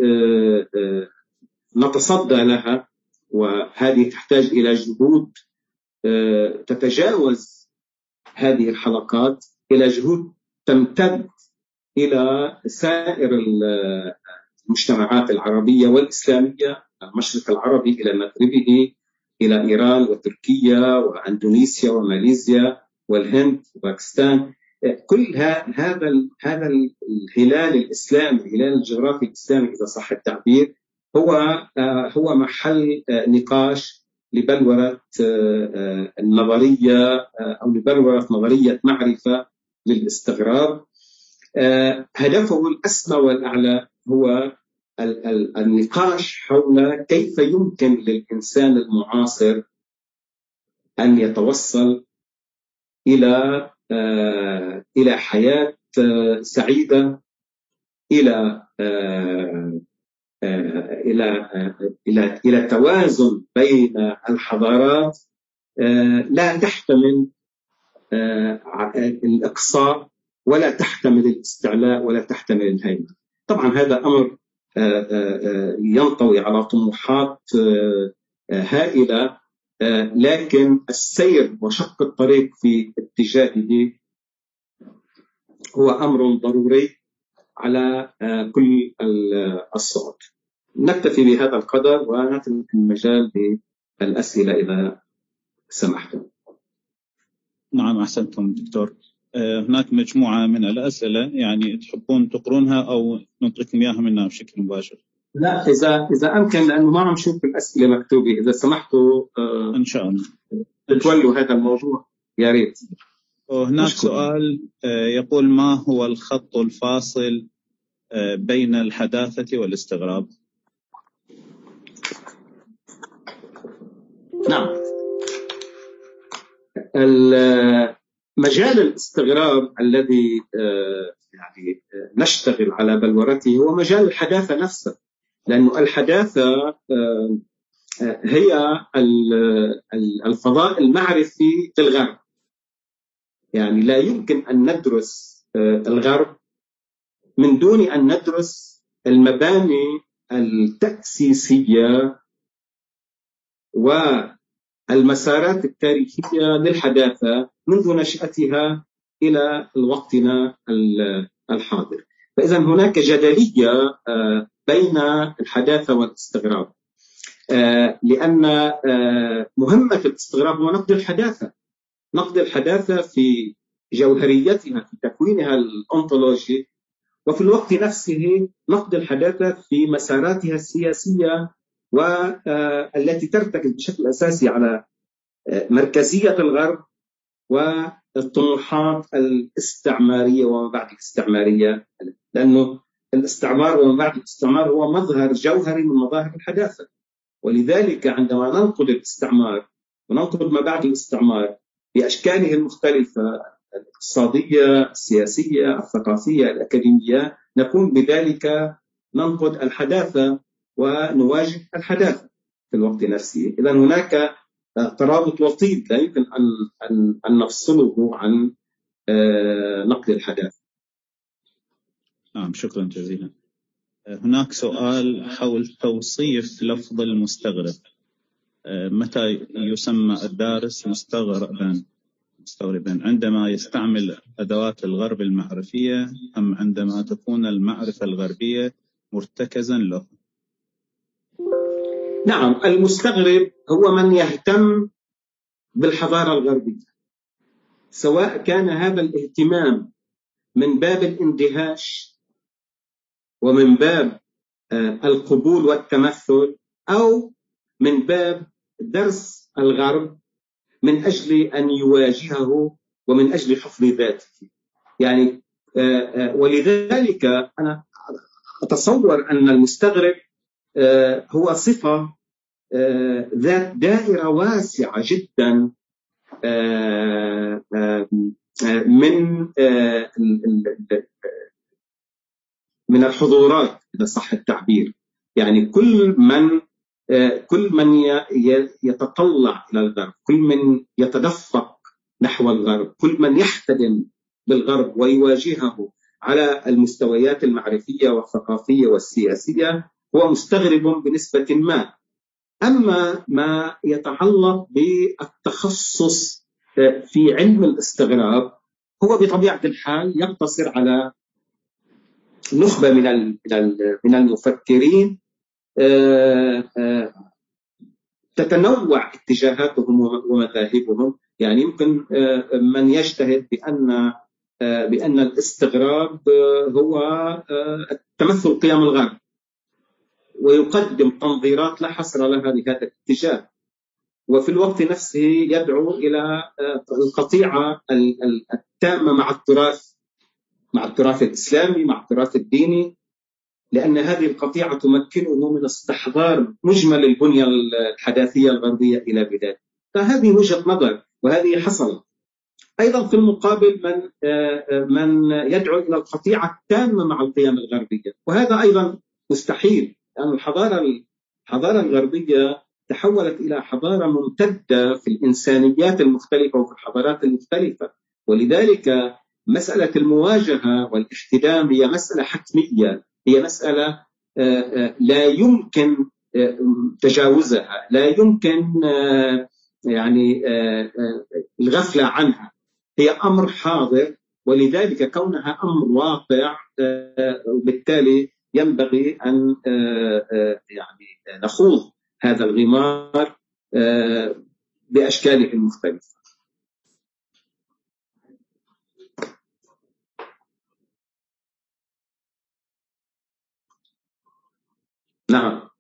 نتصدى لها، وهذه تحتاج إلى جهود تتجاوز هذه الحلقات، إلى جهود تمتد إلى سائر المجتمعات العربية والإسلامية، المشرق العربي إلى مغربه، إلى إيران وتركيا وأندونيسيا وماليزيا والهند وباكستان. كل هذا هذا الهلال الإسلامي، الهلال الجغرافي الإسلامي إذا صح التعبير، هو هو محل نقاش لبلورة النظرية أو لبلورة نظرية معرفة للاستغراب. هدفه الأسمى والأعلى هو النقاش حول كيف يمكن للإنسان المعاصر أن يتوصل إلى إلى حياة سعيدة، إلى إلى إلى إلى توازن بين الحضارات لا تحتمل الإقصاء ولا تحتمل الاستعلاء ولا تحتمل الهيمنة. طبعا هذا أمر ينطوي على طموحات هائلة، لكن السير وشق الطريق في اتجاهه هو أمر ضروري على كل الصعود. نكتفي بهذا القدر ونترك المجال للأسئلة إذا سمحتم. نعم، أحسنتم دكتور. هناك مجموعة من الأسئلة، يعني تحبون تقرونها أو نعطيكم إياها منها بشكل مباشر؟ لا، إذا إذا أمكن، لأنه ما عم شوف الأسئلة مكتوبة، إذا سمحتوا آه إن شاء الله تتولوا هذا الموضوع يا ريت. هناك سؤال يقول: ما هو الخط الفاصل بين الحداثة والاستغراب؟ نعم، مجال الاستغراب الذي يعني نشتغل على بلورته هو مجال الحداثة نفسه، لأنه الحداثة هي الفضاء المعرفي للغرب. يعني لا يمكن أن ندرس الغرب من دون أن ندرس المباني التأسيسية والمسارات التاريخية للحداثة منذ نشأتها إلى وقتنا الحاضر. فإذا هناك جدلية بين الحداثة والاستغراب، لأن مهمة الاستغراب هو نقد الحداثة، نقد الحداثة في جوهريتها، في تكوينها الأنطولوجي، وفي الوقت نفسه نقد الحداثة في مساراتها السياسية، والتي ترتكز بشكل أساسي على مركزية الغرب والطموحات الاستعمارية وما بعد الاستعمارية، لأنه الاستعمار وما بعد الاستعمار هو مظهر جوهري من مظاهر الحداثة. ولذلك عندما ننقد الاستعمار وننقد ما بعد الاستعمار بأشكاله المختلفة، الاقتصادية، السياسية، الثقافية، الأكاديمية، نكون بذلك ننقد الحداثة ونواجه الحداثة في الوقت نفسه. إذن هناك ترابط وطيد لا يمكن أن أن أن نفصله عن نقد الحداثة. نعم، شكرا جزيلا. هناك سؤال حول توصيف لفظ المستغرب. متى يسمى الدارس مستغربا مستغربا؟ عندما يستعمل أدوات الغرب المعرفية أم عندما تكون المعرفة الغربية مرتكزا له؟ نعم، المستغرب هو من يهتم بالحضارة الغربية، سواء كان هذا الاهتمام من باب الاندهاش ومن باب القبول والتمثل، أو من باب درس الغرب من أجل أن يواجهه ومن أجل حفظ ذاته. يعني ولذلك أنا أتصور أن المستغرب هو صفة ذات دائرة واسعة جدا من من الحضورات إذا صح التعبير. يعني كل من كل من يتطلع إلى الغرب، كل من يتدفق نحو الغرب، كل من يحتدم بالغرب ويواجهه على المستويات المعرفية والثقافية والسياسية هو مستغرب بنسبة ما. أما ما يتعلق بالتخصص في علم الاستغراب هو بطبيعة الحال يقتصر على نخبة من من المفكرين تتنوع اتجاهاتهم ومذاهبهم. يعني يمكن من يجتهد بأن بأن الاستغراب هو تمثل قيم الغرب، ويقدم تنظيرات لا حصر لها لهذا الاتجاه، وفي الوقت نفسه يدعو إلى القطيعة التامة مع التراث مع التراث الإسلامي، مع التراث الديني، لأن هذه القطيعة تمكنه من استحضار مجمل البنية الحداثية الغربية إلى بلاد. فهذه وجهة نظر وهذه حصلت. أيضا في المقابل من من يدعو إلى القطيعة التامة مع القيم الغربية، وهذا أيضا مستحيل، لأن الحضارة الحضارة الغربية تحولت إلى حضارة ممتدة في الإنسانيات المختلفة وفي الحضارات المختلفة. ولذلك مسألة المواجهة والاحتدام هي مسألة حتمية، هي مسألة لا يمكن تجاوزها، لا يمكن يعني الغفلة عنها، هي أمر حاضر. ولذلك كونها أمر واقع وبالتالي ينبغي أن يعني نخوض هذا الغمار بأشكاله المختلفة. نعم.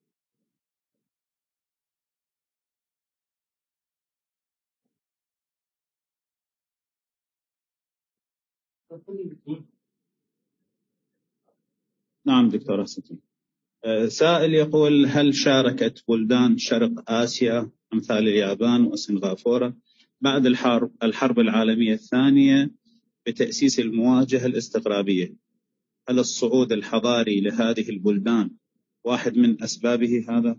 نعم دكتور حسن. سائل يقول: هل شاركت بلدان شرق آسيا أمثال اليابان وسنغافورة بعد الحرب الحرب العالمية الثانية بتأسيس المواجهة الاستقرابية؟ هل الصعود الحضاري لهذه البلدان واحد من أسبابه هذا؟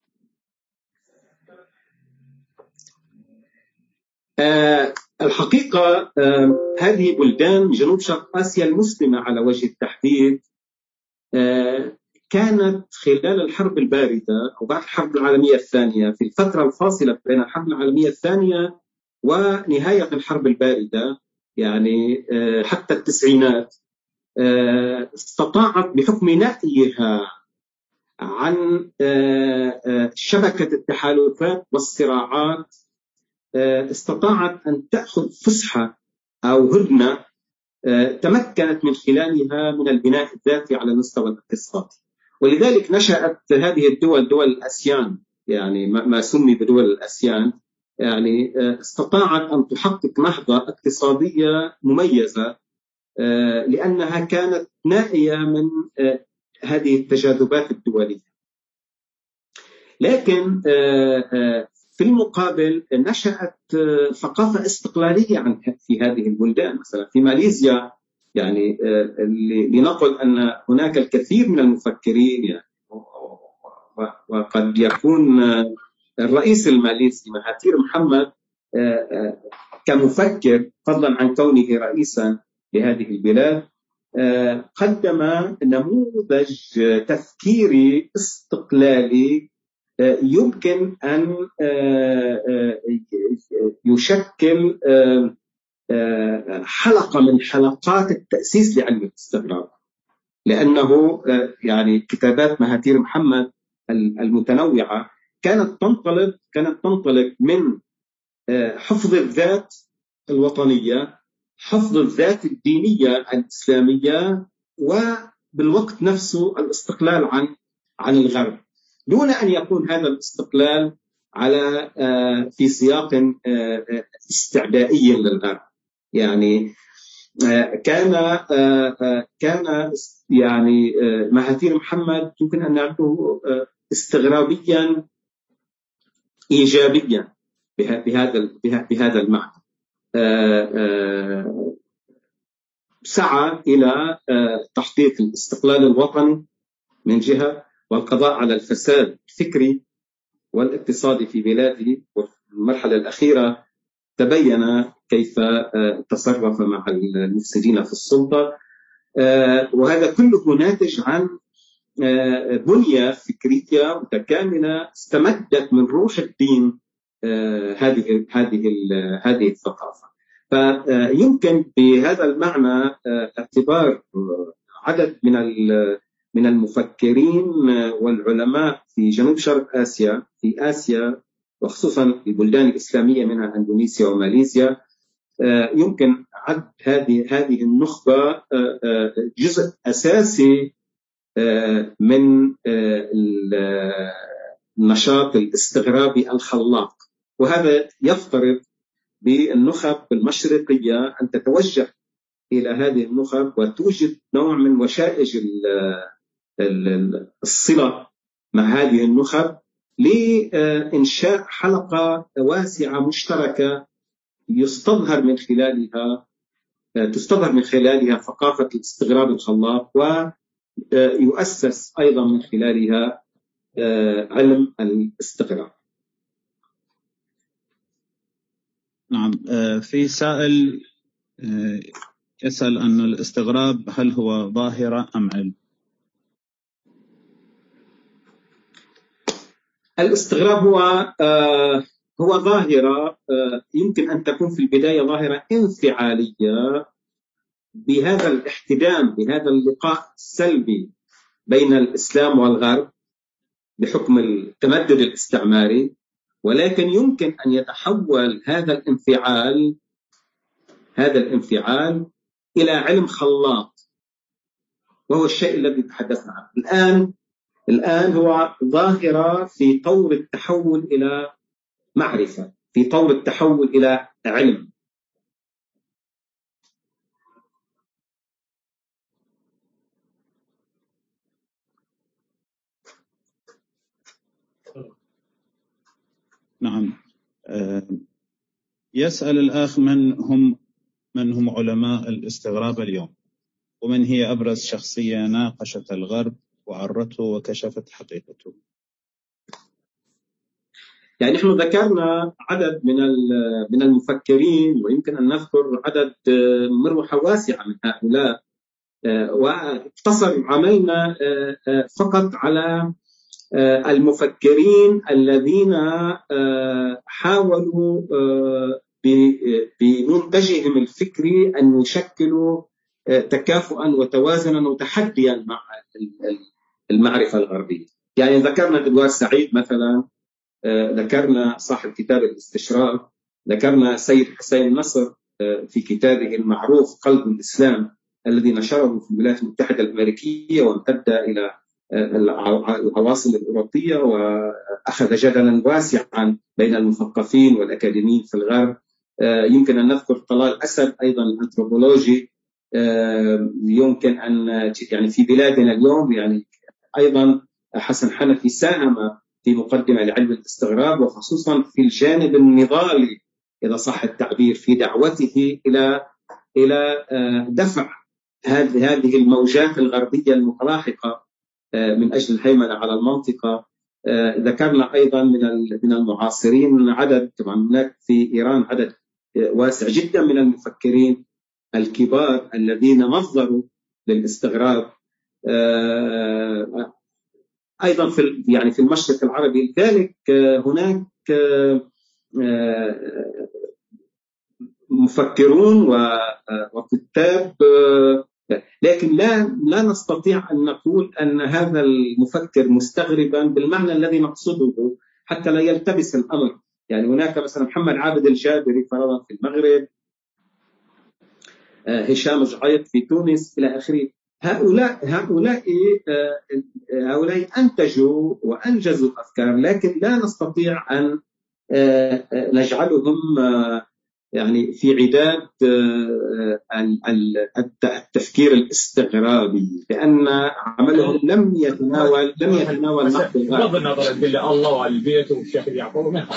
آه الحقيقة آه هذه بلدان جنوب شرق آسيا المسلمة على وجه التحديد آه كانت خلال الحرب الباردة أو بعد الحرب العالمية الثانية، في الفترة الفاصلة بين الحرب العالمية الثانية ونهاية الحرب الباردة، يعني آه حتى التسعينات، آه استطاعت بحكم نأيها عن آه آه شبكة التحالفات والصراعات، استطاعت أن تأخذ فسحة أو هدنة تمكنت من خلالها من البناء الذاتي على المستوى الاقتصادي. ولذلك نشأت هذه الدول دول الأسيان، يعني ما سمي بدول الأسيان، يعني استطاعت أن تحقق نهضة اقتصادية مميزة لأنها كانت نائية من هذه التجاذبات الدولية. لكن في المقابل نشأت ثقافة استقلالية عن في هذه البلدان. مثلا في ماليزيا، يعني لنقل أن هناك الكثير من المفكرين، يعني وقد يكون الرئيس الماليزي مهاتير محمد كمفكر فضلا عن كونه رئيسا لهذه البلاد قدم نموذج تفكيري استقلالي يمكن أن يشكل حلقة من حلقات التأسيس لعلم الاستقرار، لأنه يعني كتابات مهاتير محمد المتنوعة كانت تنطلق كانت تنطلق من حفظ الذات الوطنية، حفظ الذات الدينية الإسلامية، وبالوقت نفسه الاستقلال عن عن الغرب، دون أن يكون هذا الاستقلال على في سياق استعدائي للغرب. يعني كان كان يعني مهاتير محمد يمكن أن نعرفه استغرابيا إيجابيا بهذا بهذا المعنى. سعى إلى تحقيق الاستقلال الوطني من جهة، والقضاء على الفساد الفكري والاقتصادي في بلاده. وفي المرحلة الأخيرة تبين كيف تصرف مع المفسدين في السلطة، وهذا كله ناتج عن بنية فكرية متكاملة استمدت من روح الدين هذه هذه هذه الثقافة. فيمكن بهذا المعنى اعتبار عدد من من المفكرين والعلماء في جنوب شرق آسيا، في آسيا وخصوصا في البلدان الإسلامية منها إندونيسيا وماليزيا، يمكن عد هذه هذه النخبة جزء أساسي من النشاط الاستغرابي الخلاق. وهذا يفترض بالنخب المشرقية أن تتوجه إلى هذه النخب وتوجد نوع من وشائج الصلة مع هذه النخب لإنشاء حلقة واسعة مشتركة يستظهر من خلالها تستظهر من خلالها ثقافة الاستغراب الخلاق، ويؤسس أيضا من خلالها علم الاستغراب. نعم. في سائل يسأل أن الاستغراب هل هو ظاهرة أم علم؟ الاستغراب هو هو ظاهرة يمكن أن تكون في البداية ظاهرة انفعالية بهذا الاحتدام، بهذا اللقاء السلبي بين الإسلام والغرب بحكم التمدد الاستعماري، ولكن يمكن أن يتحول هذا الانفعال هذا الانفعال إلى علم خلاق، وهو الشيء الذي تحدثنا عنه الآن. الآن هو ظاهرة في طور التحول إلى معرفة، في طور التحول إلى علم. نعم. يسأل الأخ من هم من هم علماء الاستغراب اليوم، ومن هي أبرز شخصية ناقشت الغرب وعرته وكشفت حقيقته؟ يعني نحن ذكرنا عدد من من المفكرين، ويمكن أن نذكر عدد مروحة واسعة من هؤلاء، واقتصر عملنا فقط على المفكرين الذين حاولوا بمنتجهم الفكري أن يشكلوا تكافؤا وتوازنا وتحديا مع المعرفة الغربية. يعني ذكرنا إدوارد سعيد مثلا، ذكرنا صاحب كتاب الاستشراق، ذكرنا سيد حسين نصر في كتابه المعروف قلب الإسلام الذي نشره في الولايات المتحدة الأمريكية وامتد إلى العواصم الأوروبية وأخذ جدلا واسعا بين المثقفين والأكاديميين في الغرب. يمكن أن نذكر طلال أسد أيضا أنثروبولوجي، يمكن أن يعني في بلادنا اليوم يعني أيضا حسن حنفي ساهم في مقدمة لعلم الاستغراب، وخصوصا في الجانب النضالي إذا صح التعبير في دعوته إلى إلى دفع هذه هذه الموجات الغربية المتلاحقة من أجل الهيمنة على المنطقة. ذكرنا أيضا من من المعاصرين عدد، طبعا هناك في إيران عدد واسع جدا من المفكرين الكبار الذين نظروا للاستغراب، أيضا في يعني في المشرق العربي. لذلك هناك مفكرون وكتاب، لكن لا لا نستطيع أن نقول أن هذا المفكر مستغربا بالمعنى الذي نقصده حتى لا يلتبس الأمر. يعني هناك مثلا محمد عابد الجابري فرضا في المغرب، هشام جعيط في تونس إلى آخره. هؤلاء هؤلاء هؤلاء أنتجوا وأنجزوا أفكار، لكن لا نستطيع أن نجعلهم يعني في عداد التفكير الاستغرابي، لأن عملهم لم يتناول لم يتناول نقد بغض النظر بالله الله والبيت والشيخ يعقوب ما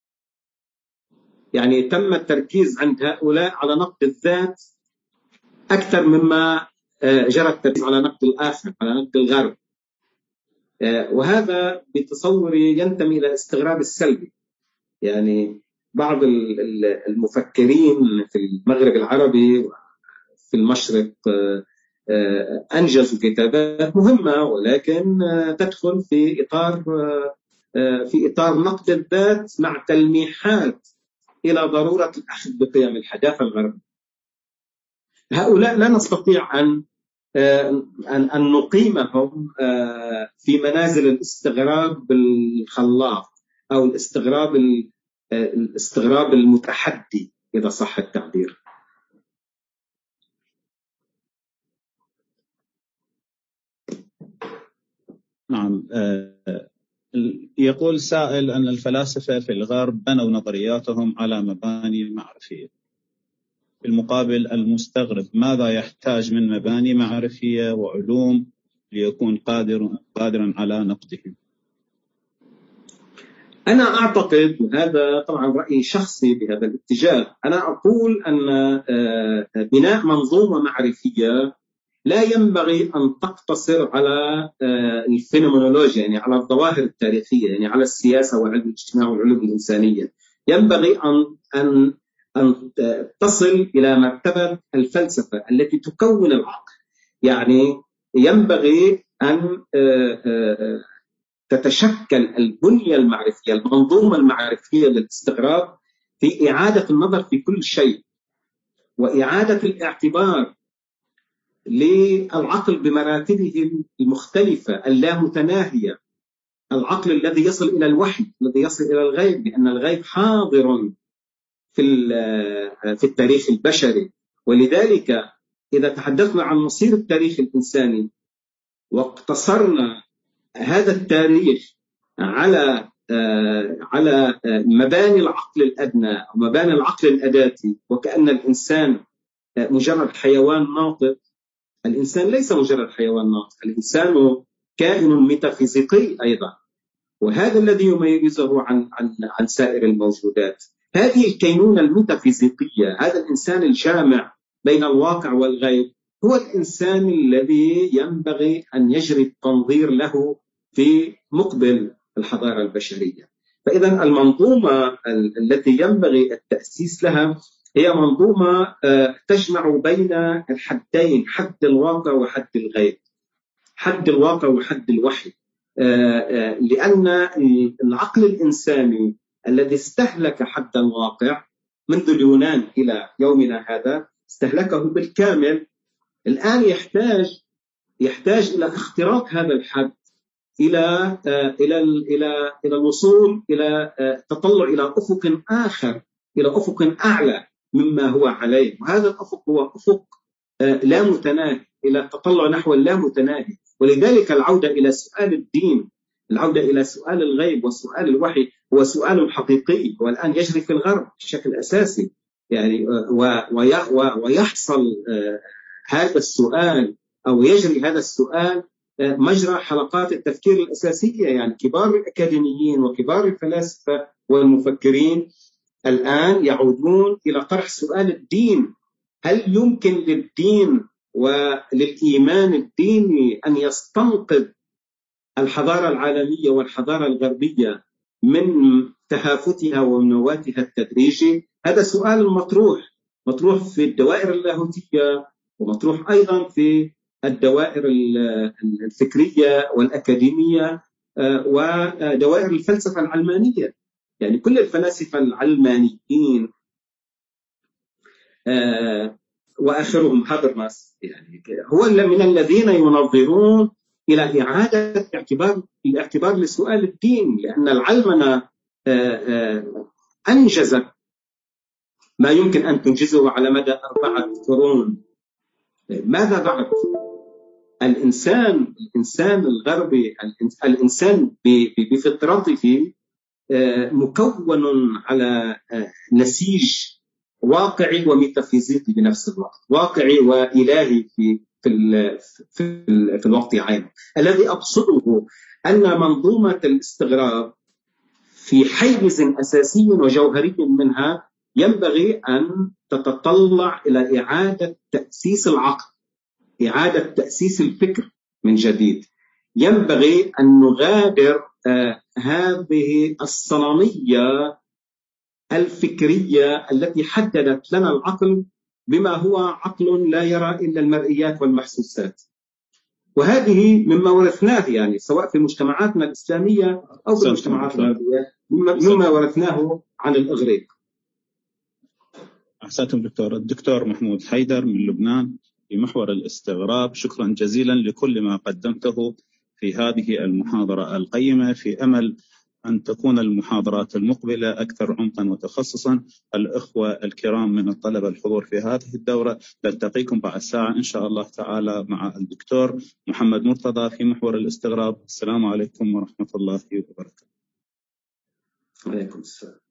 يعني تم التركيز عند هؤلاء على نقد الذات أكثر مما جرى التركيز على نقد الآخر، على نقد الغرب، وهذا بتصوري ينتمي إلى الاستغراب السلبي. يعني بعض المفكرين في المغرب العربي وفي المشرق أنجزوا كتابات مهمة، ولكن تدخل في إطار في إطار نقد الذات مع تلميحات إلى ضرورة الأخذ بقيم الحداثة الغربية. هؤلاء لا نستطيع أن أن أن نقيمهم في منازل الاستغراب الخلاق أو الاستغراب الاستغراب المتحدي إذا صح التعبير. نعم. يقول سائل أن الفلاسفة في الغرب بنوا نظرياتهم على مباني معرفية، بالمقابل المستغرب ماذا يحتاج من مباني معرفية وعلوم ليكون قادر قادرا على نقدهم؟ أنا أعتقد، وهذا طبعا رأيي شخصي بهذا الاتجاه، أنا أقول أن بناء منظومة معرفية لا ينبغي أن تقتصر على الفينومينولوجيا، يعني على الظواهر التاريخية، يعني على السياسة وعلم الاجتماع والعلوم الإنسانية. ينبغي أن أن أن تصل إلى مرتبة الفلسفة التي تكون العقل. يعني ينبغي أن تتشكل البنية المعرفية، المنظومة المعرفية للاستغراب في إعادة النظر في كل شيء، وإعادة الاعتبار للعقل بمراتبه المختلفة اللامتناهية. العقل الذي يصل إلى الوحي، الذي يصل إلى الغيب، لأن الغيب حاضر في في التاريخ البشري. ولذلك إذا تحدثنا عن مصير التاريخ الإنساني واقتصرنا هذا التاريخ على على مباني العقل الأدنى أو مباني العقل الأداتي، وكأن الإنسان مجرد حيوان ناطق. الإنسان ليس مجرد حيوان ناطق، الإنسان كائن ميتافيزيقي أيضا، وهذا الذي يميزه عن عن عن سائر الموجودات. هذه الكينونة الميتافيزيقية، هذا الإنسان الجامع بين الواقع والغيب، هو الإنسان الذي ينبغي أن يجري التنظير له في مقبل الحضارة البشرية. فإذا المنظومة التي ينبغي التأسيس لها هي منظومة تجمع بين الحدين، حد الواقع وحد الغيب، حد الواقع وحد الوحي. لأن العقل الإنساني الذي استهلك حد الواقع منذ اليونان إلى يومنا هذا استهلكه بالكامل، الآن يحتاج يحتاج إلى اختراق هذا الحد، إلى إلى إلى إلى الوصول إلى تطلع إلى أفق آخر، إلى أفق أعلى مما هو عليه، وهذا الأفق هو أفق لا متناهي، إلى التطلع نحو اللا متناهي. ولذلك العودة إلى سؤال الدين، العودة إلى سؤال الغيب وسؤال الوحي هو سؤال حقيقي، والآن يجري في الغرب بشكل أساسي يعني، ويحصل هذا السؤال أو يجري هذا السؤال مجرى حلقات التفكير الأساسية. يعني كبار الأكاديميين وكبار الفلاسفة والمفكرين الآن يعودون إلى طرح سؤال الدين. هل يمكن للدين وللإيمان الديني أن يستنقذ الحضارة العالمية والحضارة الغربية من تهافتها ومنواتها التدريجي؟ هذا سؤال مطروح مطروح في الدوائر اللاهوتية، ومطروح أيضا في الدوائر الفكرية والأكاديمية ودوائر الفلسفة العلمانية. يعني كل الفلاسفة العلمانيين وآخرهم هابرماس يعني هو من الذين ينظرون إلى إعادة اعتبار الاعتبار لسؤال الدين، لأن العلمنة أنجزت ما يمكن أن تنجزه على مدى أربعة قرون. ماذا بعد؟ الإنسان الإنسان الغربي، الإنسان بفطرته مكون على نسيج واقعي وميتافيزيقي بنفس الوقت، واقعي وإلهي في في في, في الوقت عينه. الذي أقصده أن منظومة الاستغراب في حيز أساسي وجوهري منها ينبغي أن تتطلع إلى إعادة تأسيس العقل، إعادة تأسيس الفكر من جديد. ينبغي أن نغادر آه هذه الصنمية الفكرية التي حددت لنا العقل بما هو عقل لا يرى إلا المرئيات والمحسوسات، وهذه مما ورثناه يعني سواء في مجتمعاتنا الإسلامية أو في المجتمعات الغربية، مما ورثناه عن الإغريق. أحسنتم دكتور. الدكتور محمود حيدر من لبنان في محور الاستغراب، شكرا جزيلا لكل ما قدمته في هذه المحاضرة القيمة، في أمل أن تكون المحاضرات المقبلة أكثر عمقا وتخصصا. الأخوة الكرام من الطلبة الحضور في هذه الدورة، نلتقيكم بعد ساعة إن شاء الله تعالى مع الدكتور محمد مرتضى في محور الاستغراب. السلام عليكم ورحمة الله وبركاته. وعليكم السلام.